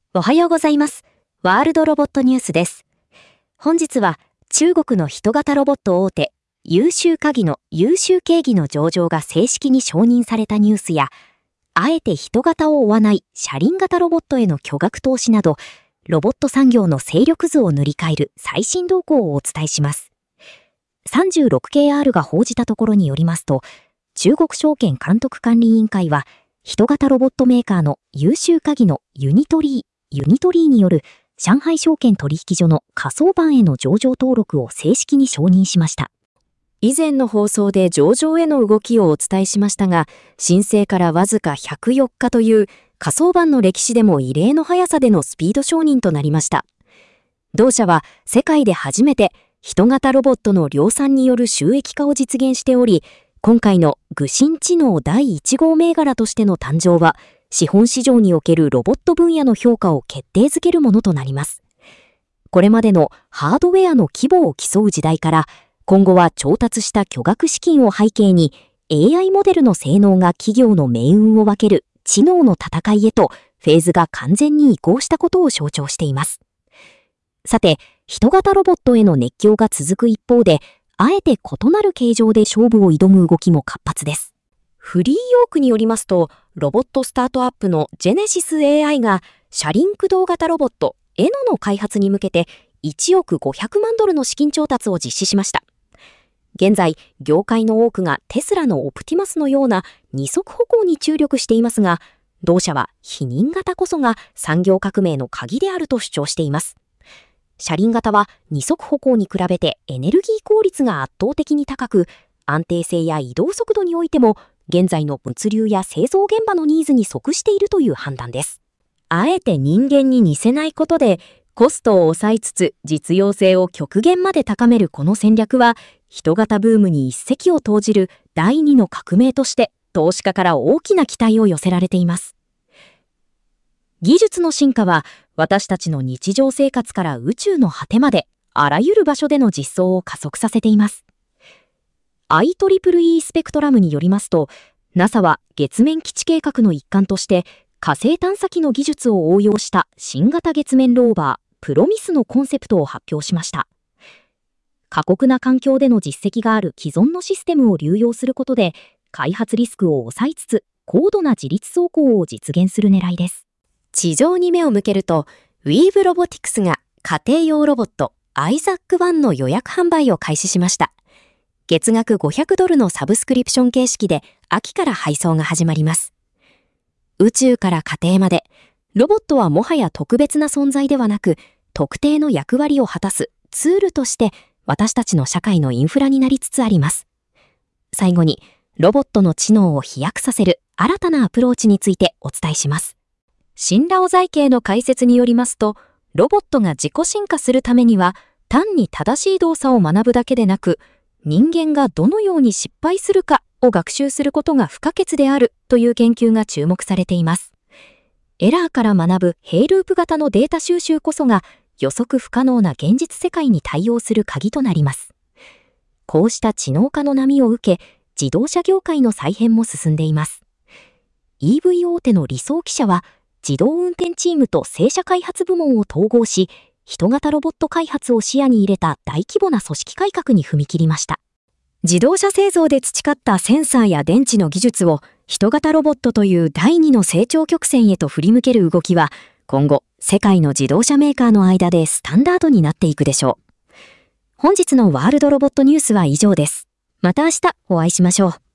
おはようございます。ワールドロボットニュースです。本日は中国の人型ロボット大手、優秀科技の優秀軽技の上場が正式に承認されたニュースや、あえて人型を追わない車輪型ロボットへの巨額投資など、ロボット産業の勢力図を塗り替える最新動向をお伝えします。36KR が報じたところによりますと、中国証券監督管理委員会は、人型ロボットメーカーの優秀科技のユニトリーによる上海証券取引所の仮想版への上場登録を正式に承認しました。以前の放送で上場への動きをお伝えしましたが、申請からわずか104日という仮想版の歴史でも異例の速さでのスピード承認となりました。同社は世界で初めて人型ロボットの量産による収益化を実現しており、今回の具心知能第1号銘柄としての誕生は、資本市場におけるロボット分野の評価を決定づけるものとなります。これまでのハードウェアの規模を競う時代から、今後は調達した巨額資金を背景に AI モデルの性能が企業の命運を分ける知能の戦いへとフェーズが完全に移行したことを象徴しています。さて、人型ロボットへの熱狂が続く一方で、あえて異なる形状で勝負を挑む動きも活発です。フリーヨークによりますと、ロボットスタートアップのジェネシス AI が車輪駆動型ロボットエノの開発に向けて1億500万ドルの資金調達を実施しました。現在、業界の多くがテスラのオプティマスのような二足歩行に注力していますが、同社は非認型こそが産業革命の鍵であると主張しています。車輪型は二足歩行に比べてエネルギー効率が圧倒的に高く、安定性や移動速度においても現在の物流や製造現場のニーズに即しているという判断です。あえて人間に似せないことでコストを抑えつつ実用性を極限まで高めるこの戦略は、人型ブームに一石を投じる第二の革命として投資家から大きな期待を寄せられています。技術の進化は私たちの日常生活から宇宙の果てまであらゆる場所での実装を加速させています。IEEE スペクトラムによりますと、NASA は月面基地計画の一環として火星探査機の技術を応用した新型月面ローバープロミスのコンセプトを発表しました。過酷な環境での実績がある既存のシステムを流用することで開発リスクを抑えつつ高度な自律走行を実現する狙いです。地上に目を向けると、ウィーブロボティクスが家庭用ロボットアイザック1の予約販売を開始しました。月額500ドルのサブスクリプション形式で秋から配送が始まります。宇宙から家庭まで、ロボットはもはや特別な存在ではなく、特定の役割を果たすツールとして私たちの社会のインフラになりつつあります。最後に、ロボットの知能を飛躍させる新たなアプローチについてお伝えします。新ラオ財系の解説によりますと、ロボットが自己進化するためには、単に正しい動作を学ぶだけでなく、人間がどのように失敗するかを学習することが不可欠であるという研究が注目されています。エラーから学ぶヘイループ型のデータ収集こそが予測不可能な現実世界に対応する鍵となります。こうした知能化の波を受け、自動車業界の再編も進んでいます。EV 大手の理想汽車は、自動運転チームと正社開発部門を統合し、人型ロボット開発を視野に入れた大規模な組織改革に踏み切りました。自動車製造で培ったセンサーや電池の技術を人型ロボットという第二の成長曲線へと振り向ける動きは、今後世界の自動車メーカーの間でスタンダードになっていくでしょう。本日のワールドロボットニュースは以上です。また明日お会いしましょう。